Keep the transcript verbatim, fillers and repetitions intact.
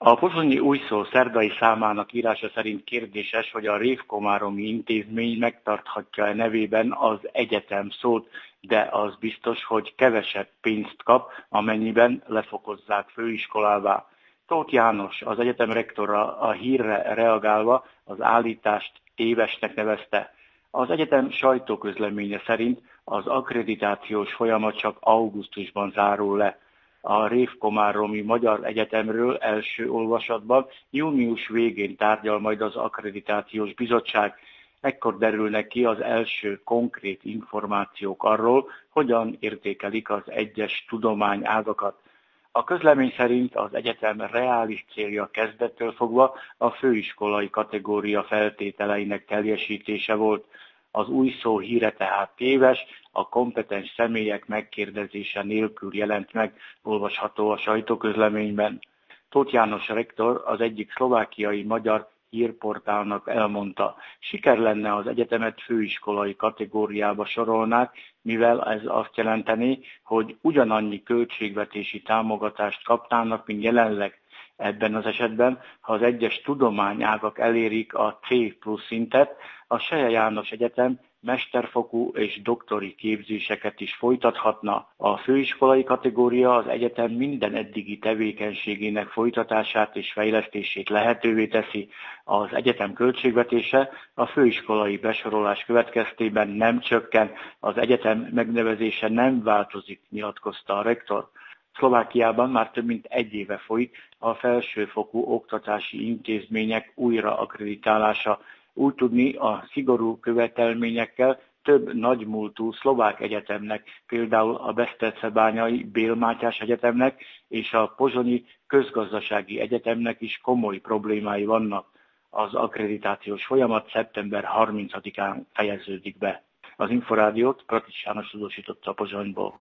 A pozsonyi újszó szerdai számának írása szerint kérdéses, hogy a révkomáromi intézmény megtarthatja-e nevében az egyetem szót, de az biztos, hogy kevesebb pénzt kap, amennyiben lefokozzák főiskolává. Tóth János, az egyetem rektora a hírre reagálva az állítást tévesnek nevezte. Az egyetem sajtóközleménye szerint az akkreditációs folyamat csak augusztusban zárul le. A Révkomáromi Magyar Egyetemről első olvasatban június végén tárgyal majd az Akkreditációs Bizottság. Ekkor derülnek ki az első konkrét információk arról, hogyan értékelik az egyes tudományágakat. A közlemény szerint az egyetem reális célja kezdettől fogva a főiskolai kategória feltételeinek teljesítése volt. Az új szó híre tehát téves, a kompetens személyek megkérdezése nélkül jelent meg, olvasható a sajtóközleményben. Tóth János rektor az egyik szlovákiai magyar hírportálnak elmondta, siker lenne az egyetemet főiskolai kategóriába sorolnák, mivel ez azt jelenteni, hogy ugyanannyi költségvetési támogatást kapnának, mint jelenleg. Ebben az esetben, ha az egyes tudományágak elérik a C plusz szintet, a Selye János Egyetem mesterfokú és doktori képzéseket is folytathatna. A főiskolai kategória az egyetem minden eddigi tevékenységének folytatását és fejlesztését lehetővé teszi. Az egyetem költségvetése a főiskolai besorolás következtében nem csökken, az egyetem megnevezése nem változik, nyilatkozta a rektor. Szlovákiában már több mint egy éve folyik a felsőfokú oktatási intézmények újra akkreditálása. Úgy tudni, a szigorú követelményekkel több nagymúltú szlovák egyetemnek, például a Besztercebányai Bél Mátyás Egyetemnek és a Pozsonyi Közgazdasági Egyetemnek is komoly problémái vannak. Az akkreditációs folyamat szeptember harmincadikán fejeződik be. Az Inforádiót Pratics János tudósította a Pozsonyból.